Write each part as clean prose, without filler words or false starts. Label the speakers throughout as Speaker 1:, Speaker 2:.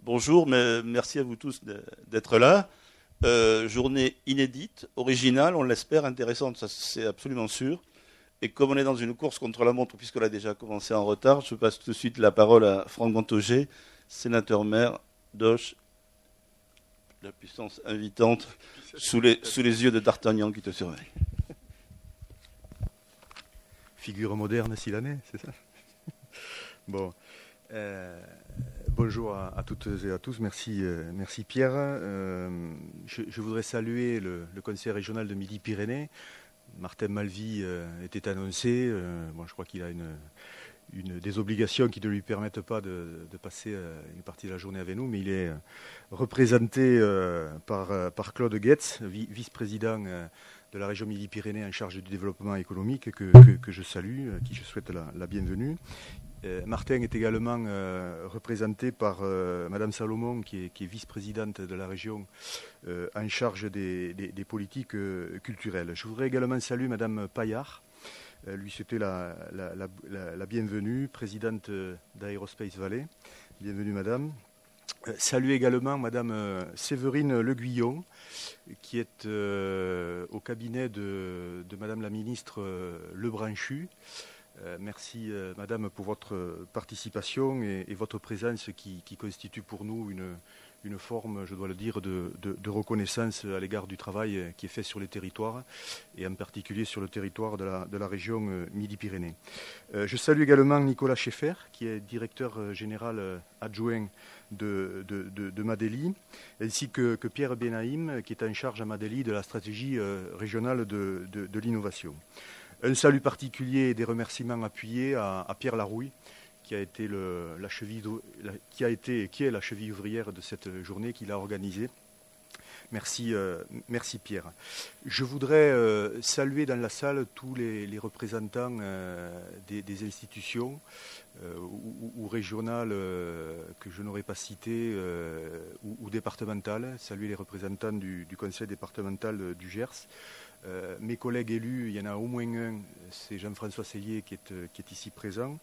Speaker 1: Bonjour, mais merci à vous tous d'être là. Journée inédite, originale, on l'espère, intéressante, ça c'est absolument sûr. Et comme on est dans une course contre la montre, puisqu'on a déjà commencé en retard, je passe tout de suite la parole à Franck Montaugé, sénateur maire d'Auch, la puissance invitante, sous les yeux de D'Artagnan qui te surveille.
Speaker 2: Figure moderne s'il en est, c'est ça. Bon. Bonjour à toutes et à tous. Merci Pierre. Je voudrais saluer le conseil régional de Midi-Pyrénées. Martin Malvy était annoncé. Je crois qu'il a des obligations qui ne lui permettent pas de passer une partie de la journée avec nous, mais il est représenté par Claude Guetz, vice-président de la région Midi-Pyrénées en charge du développement économique, que je salue, à qui je souhaite la bienvenue. Martin est également représenté par Madame Salomon, qui est vice-présidente de la région en charge des politiques culturelles. Je voudrais également saluer Madame Paillard. Lui, c'était la bienvenue, présidente d'Aerospace Valley. Bienvenue, Madame. Saluer également Madame Séverine Le Guillon, qui est au cabinet de Madame la ministre Lebranchu. Merci Madame pour votre participation et votre présence qui constitue pour nous une forme, je dois le dire, de reconnaissance à l'égard du travail qui est fait sur les territoires et en particulier sur le territoire de la région Midi-Pyrénées. Je salue également Nicolas Schaeffer, qui est directeur général adjoint de Madélie, ainsi que Pierre Benaïm, qui est en charge à Madélie de la stratégie régionale de l'innovation. Un salut particulier et des remerciements appuyés à Pierre Larouille, qui est la cheville ouvrière de cette journée qu'il a organisée. Merci Pierre. Je voudrais saluer dans la salle tous les représentants des institutions ou régionales que je n'aurais pas citées ou départementales. Saluer les représentants du conseil départemental du Gers. Mes collègues élus, il y en a au moins un, c'est Jean-François Sellier qui est ici présent.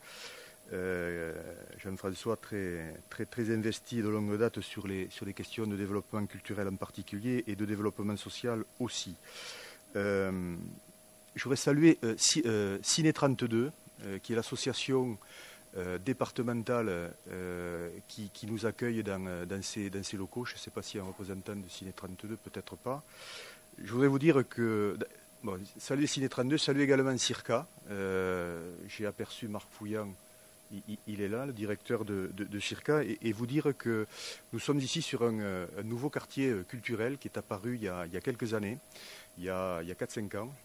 Speaker 2: Jean-François très investi de longue date sur les questions de développement culturel en particulier et de développement social aussi. Je voudrais saluer Ciné 32, qui est l'association départementale qui nous accueille dans ces locaux. Je ne sais pas s'il y a un représentant de Ciné 32, peut-être pas. Je voudrais vous dire que, salut Ciné 32, salut également Circa. J'ai aperçu Marc Fouillant, il est là, le directeur de Circa, et vous dire que nous sommes ici sur un nouveau quartier culturel qui est apparu il y a quelques années, il y a 4-5 ans,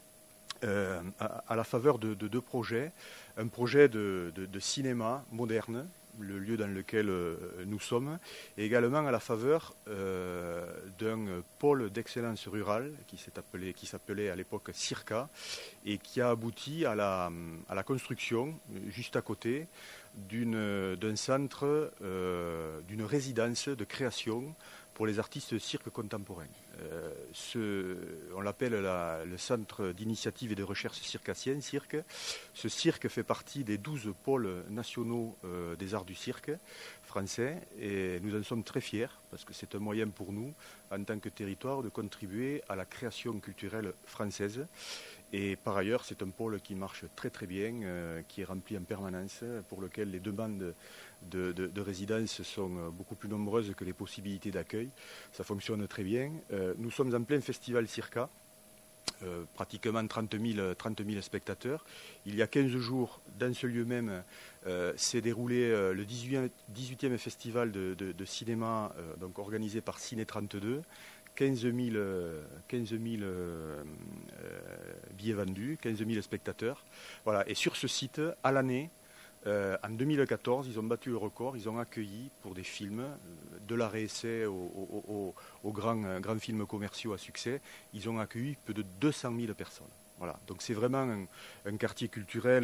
Speaker 2: à la faveur de deux projets. Un projet de cinéma moderne, le lieu dans lequel nous sommes, et également à la faveur d'un pôle d'excellence rurale qui s'appelait à l'époque Circa et qui a abouti à la construction, juste à côté, d'un centre, d'une résidence de création pour les artistes de cirque contemporain. On l'appelle le Centre d'initiative et de recherche circassien, Cirque. Ce cirque fait partie des 12 pôles nationaux des arts du cirque français et nous en sommes très fiers parce que c'est un moyen pour nous, en tant que territoire, de contribuer à la création culturelle française. Et par ailleurs, c'est un pôle qui marche très très bien, qui est rempli en permanence, pour lequel les demandes de résidence sont beaucoup plus nombreuses que les possibilités d'accueil. Ça fonctionne très bien. Nous sommes en plein festival Circa, pratiquement 30 000 spectateurs. Il y a 15 jours, dans ce lieu même, s'est déroulé le 18e festival de cinéma donc organisé par Ciné 32. 15 000 billets vendus, 15 000 spectateurs. Voilà. Et sur ce site, à l'année, en 2014, ils ont battu le record. Ils ont accueilli pour des films, de l'art-essai aux grands films commerciaux à succès, ils ont accueilli plus de 200 000 personnes. Voilà. Donc c'est vraiment un quartier culturel,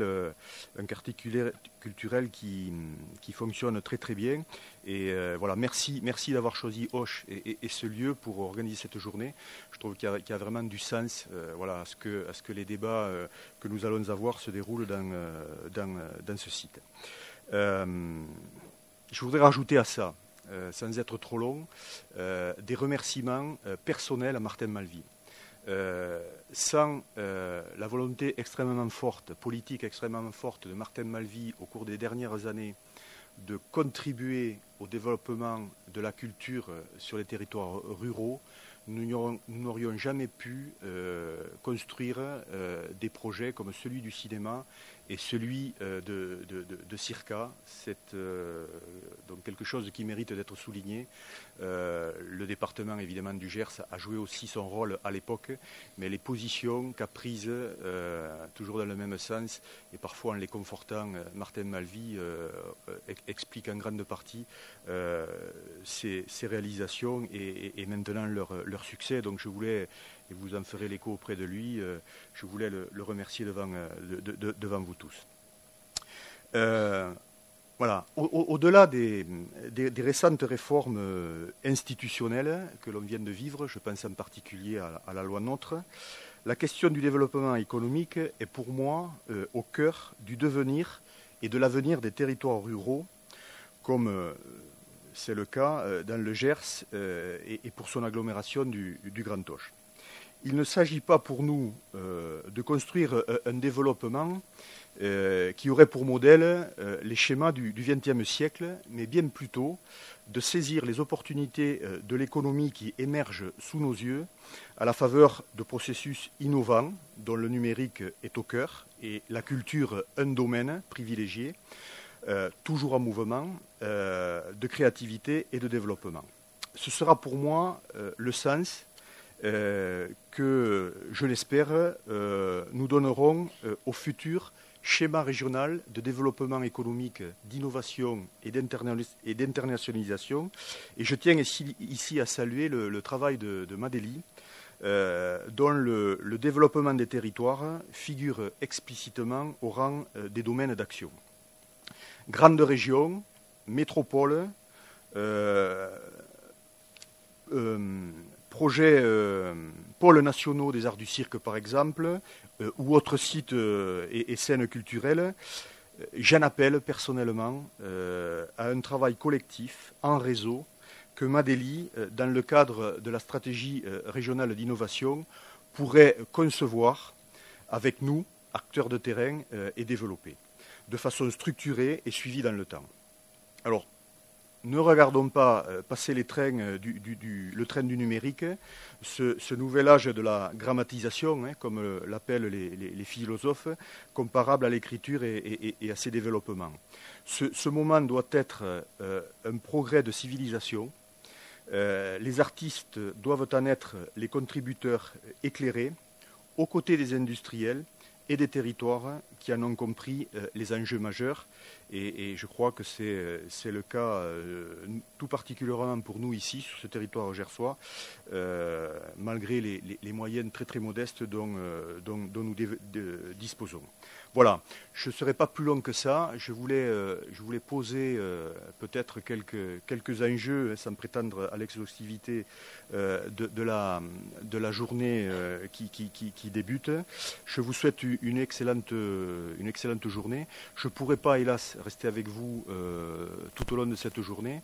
Speaker 2: qui fonctionne très très bien. Et voilà, merci d'avoir choisi Auch et ce lieu pour organiser cette journée. Je trouve qu'il y a vraiment du sens, à ce que les débats que nous allons avoir se déroulent dans ce site. Je voudrais rajouter à ça sans être trop long, des remerciements personnels à Martin Malvy. Sans la volonté extrêmement forte, politique extrêmement forte de Martin Malvy au cours des dernières années de contribuer au développement de la culture sur les territoires ruraux, nous n'aurions jamais pu construire des projets comme celui du cinéma et celui de Circa. C'est donc quelque chose qui mérite d'être souligné. Le département évidemment du Gers a joué aussi son rôle à l'époque, mais les positions qu'a prises, toujours dans le même sens, et parfois en les confortant, Martin Malvy explique en grande partie ses réalisations et maintenant leur succès. Donc je voulais, et vous en ferez l'écho auprès de lui, je voulais le remercier devant vous tous. Voilà. Au-delà des récentes réformes institutionnelles que l'on vient de vivre, je pense en particulier à la loi NOTRe, la question du développement économique est pour moi au cœur du devenir et de l'avenir des territoires ruraux, comme c'est le cas dans le Gers et pour son agglomération du Grand Auch. Il ne s'agit pas pour nous de construire un développement qui aurait pour modèle les schémas du XXe siècle, mais bien plutôt de saisir les opportunités de l'économie qui émergent sous nos yeux à la faveur de processus innovants dont le numérique est au cœur et la culture un domaine privilégié, toujours en mouvement, de créativité et de développement. Ce sera pour moi le sens que, je l'espère, nous donnerons au futur schéma régional de développement économique, d'innovation et d'internationalisation. Et je tiens ici à saluer le travail de Madélie, dont le développement des territoires figure explicitement au rang des domaines d'action. Grandes régions, métropoles, projets pôles nationaux des arts du cirque par exemple, ou autres sites et scènes culturelles, j'en appelle personnellement à un travail collectif, en réseau, que Madélie, dans le cadre de la stratégie régionale d'innovation, pourrait concevoir avec nous, acteurs de terrain, et développer, de façon structurée et suivie dans le temps. Alors, ne regardons pas passer le train du numérique, ce nouvel âge de la grammatisation, comme l'appellent les philosophes, comparable à l'écriture et à ses développements. Ce moment doit être un progrès de civilisation. Les artistes doivent en être les contributeurs éclairés, aux côtés des industriels et des territoires qui en ont compris les enjeux majeurs. Et je crois que c'est le cas tout particulièrement pour nous ici, sur ce territoire gersois, malgré les moyens très très modestes dont nous disposons. Voilà, je ne serai pas plus long que ça. Je voulais poser peut-être quelques enjeux, sans prétendre à l'exhaustivité de la journée qui débute. Je vous souhaite une excellente journée. Je ne pourrai pas, hélas, rester avec vous tout au long de cette journée.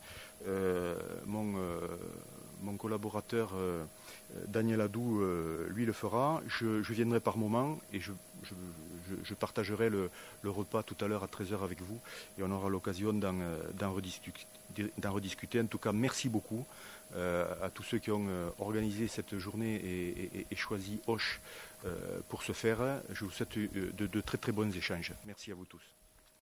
Speaker 2: Mon collaborateur Daniel Adou, lui, le fera. Je viendrai par moment et je partagerai le repas tout à l'heure à 13h avec vous et on aura l'occasion d'en rediscuter. En tout cas, merci beaucoup à tous ceux qui ont organisé cette journée et choisi Auch pour ce faire. Je vous souhaite de très très bons échanges. Merci à vous tous.